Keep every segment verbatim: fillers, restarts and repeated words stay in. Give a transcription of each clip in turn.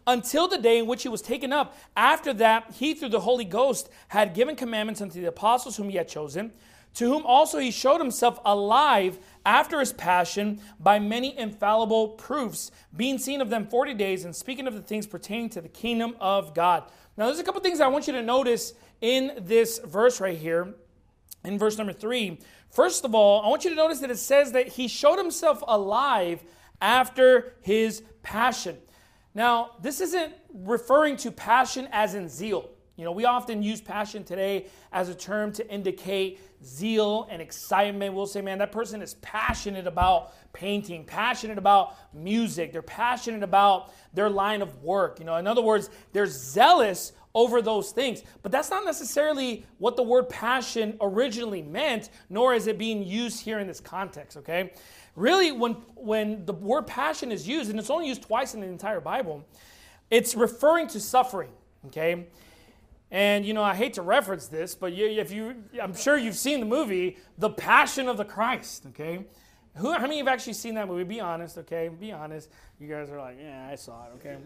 until the day in which he was taken up. After that, he through the Holy Ghost had given commandments unto the apostles whom he had chosen, to whom also he showed himself alive after his passion by many infallible proofs, being seen of them forty days, and speaking of the things pertaining to the kingdom of God. Now, there's a couple things I want you to notice in this verse right here, in verse number three. First of all, I want you to notice that it says that he showed himself alive after his passion. Now, this isn't referring to passion as in zeal. You know, we often use passion today as a term to indicate zeal and excitement. We'll say, man, that person is passionate about painting, passionate about music. They're passionate about their line of work. You know, in other words, they're zealous over those things. But that's not necessarily what the word passion originally meant, nor is it being used here in this context, okay? Really, when, when the word passion is used, and it's only used twice in the entire Bible, it's referring to suffering, okay? And, you know, I hate to reference this, but you, if you, I'm sure you've seen the movie, The Passion of the Christ, okay? Who, how many have actually seen that movie? Be honest, okay? Be honest. You guys are like, yeah, I saw it, okay?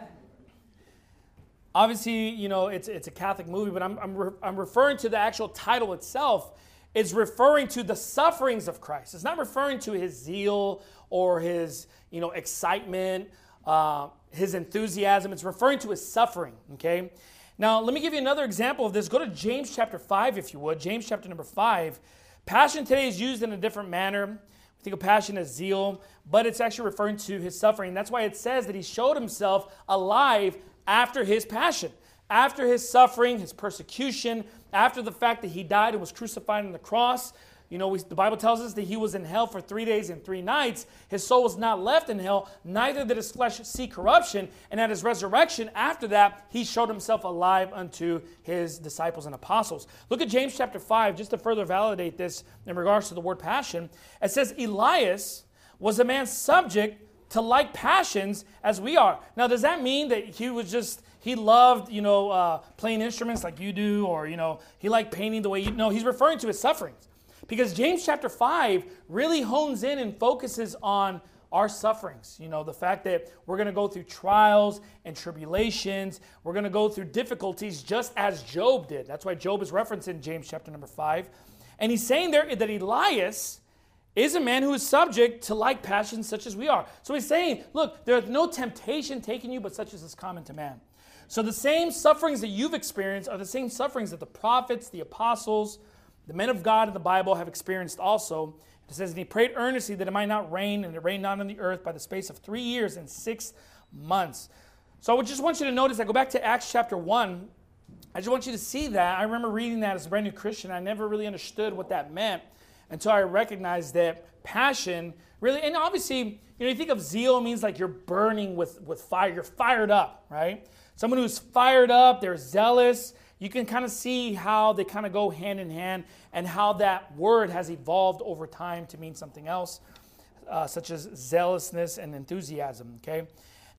Obviously, you know, it's it's a Catholic movie, but I'm I'm, re, I'm referring to the actual title itself. It's referring to the sufferings of Christ. It's not referring to his zeal or his, you know, excitement, uh, his enthusiasm. It's referring to his suffering, okay? Now, let me give you another example of this. Go to James chapter five, if you would. James chapter number five. Passion today is used in a different manner. We think of passion as zeal, but it's actually referring to his suffering. That's why it says that he showed himself alive after his passion, after his suffering, his persecution, after the fact that he died and was crucified on the cross. You know, we, the Bible tells us that he was in hell for three days and three nights. His soul was not left in hell, neither did his flesh see corruption. And at his resurrection, after that, he showed himself alive unto his disciples and apostles. Look at James chapter five, just to further validate this in regards to the word passion. It says, Elias was a man subject to like passions as we are. Now, does that mean that he was just, he loved, you know, uh, playing instruments like you do, or, you know, he liked painting the way you, no, he's referring to his sufferings. Because James chapter five really hones in and focuses on our sufferings. You know, the fact that we're going to go through trials and tribulations. We're going to go through difficulties just as Job did. That's why Job is referenced in James chapter number five. And he's saying there that Elias is a man who is subject to like passions such as we are. So he's saying, look, there's no temptation taking you but such as is common to man. So the same sufferings that you've experienced are the same sufferings that the prophets, the apostles, the men of God in the Bible have experienced also. It says, and he prayed earnestly that it might not rain, and it rained not on the earth by the space of three years and six months. So I just want you to notice, I go back to Acts chapter one. I just want you to see that. I remember reading that as a brand new Christian. I never really understood what that meant until I recognized that passion really, and obviously, you know, you think of zeal means like you're burning with, with fire. You're fired up, right? Someone who's fired up, they're zealous. You can kind of see how they kind of go hand in hand and how that word has evolved over time to mean something else, uh, such as zealousness and enthusiasm, okay?